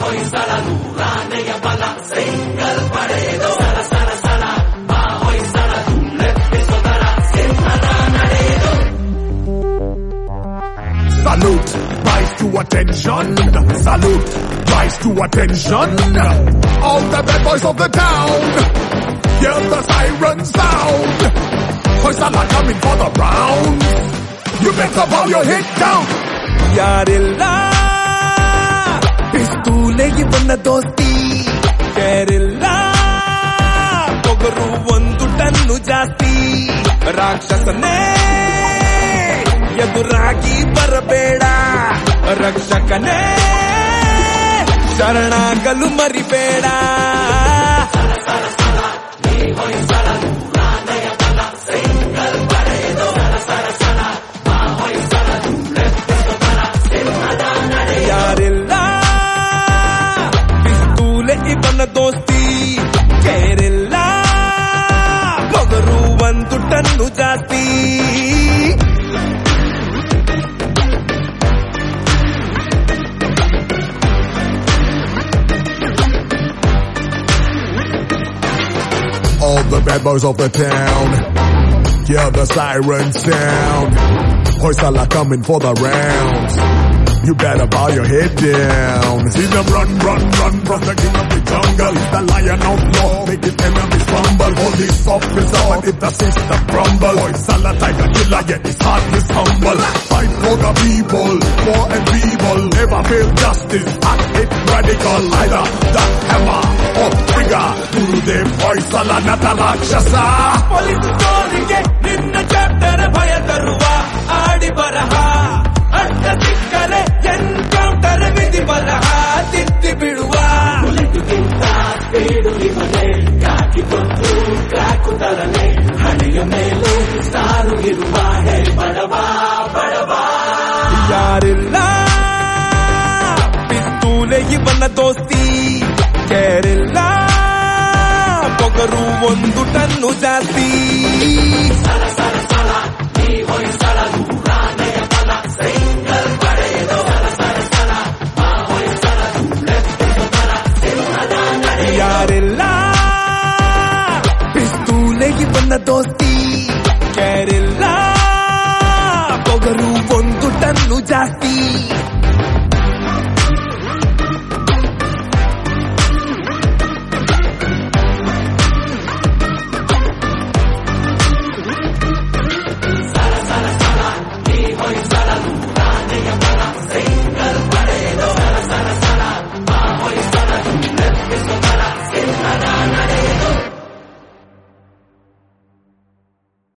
ಹೊಯ್ಸಳ ನೂರಾನೆಯ ಬಲ ಸಿಂಗಲ್ ಪಡೆದು ಸಲ ಸಲ ಸಲ ಬಾ ಹೊಯ್ಸಳ ಲೆಪ್ಪಿಸುದರ ಸಿಂಹದ ನಡೆದು. Salute, rise to attention. Salute, rise to attention. All the bad boys of the town, hear the siren sound. Hoysala coming for the round. You better bow your head down. ಯಾರೆಲ್ಲ ಪಿಸ್ತೂಲೆಗೆ ಬಂದ ದೋಸ್ತಿ, ಯಾರೆಲ್ಲ ಪೊಗರು ಒಂದು ಟನ್ನು ಜಾಸ್ತಿ. ರಾಕ್ಷಸನೇ ಎದುರಾಗಿ ಬರಬೇಡ, ರಕ್ಷಕನೇ ಶರಣಾಗಲು ಮರಿಬೇಡ. ಯಾರೆಲ್ಲ ಪಿಸ್ತೂಲೆ ಇವನ ದೋಸ್ತಿ, ಯಾರೆಲ್ಲ ಪೊಗರು ಒಂದು ಟನ್ನು ಜಾಸ್ತಿ. All the bad boys of the town, hear the siren sound. Hoysala coming for the rounds. You better bow your head down. See them run, run, run from the king of the jungle. He's the lion outlaw, make his enemies rumble. Police officer, but if the system crumble. Hoysala tiger killer, yet his heart is humble. Fight for the people, poor and feeble. Never fail justice, act it radical. Either the hammer or trigger. To them, Hoysala not a rakshasa. Police ಸ್ಟೋರಿಗೆ ನಿನ್ನ chapter ಭಯ ತರುವ ಆಡಿ ಬರಹ, ಅಡ್ಡ ಸಿಕ್ಕರೆ encounter ವಿಧಿ ಬರಹ ತಿದ್ದಿ ಬಿಡುವ. ಹುಲಿಗಿಂತ ಸ್ಪೀಡು ಇವನೇ, ಕಾಕಿ ಬಂದು ಕಾಕುತ್ತಲನೆ ಹಣೆಯ ಮೇಲೂ ಸಾರು ಇರುವ ಹೇ ಬಡವ ಬಡವ. ಯಾರೆಲ್ಲ ಪಿಸ್ತೂಲೆ ಇವನ ದೋಸ್ತಿ, ಯಾರೆಲ್ಲ ಪೊಗರು ಒಂದು ಟನ್ನು ಜಾಸ್ತಿ. ಸಲ ಸಲ ಸಲ ನೀ ಹೊಯ್ಸಳ ನೂರಾನೆಯ ಬಲ ಸಿಂಗಲ್ ಪಡೆದು ಸಲ ಸಲ ಸಲ ಬಾ ಹೊಯ್ಸಳ ಲೆಪ್ಪಿಸುದರ ಸಿಂಹದ ನಡೆದು. ಯಾರೆಲ್ಲ ಪಿಸ್ತೂಲೆ ಇವನ ದೋಸ್ತಿ,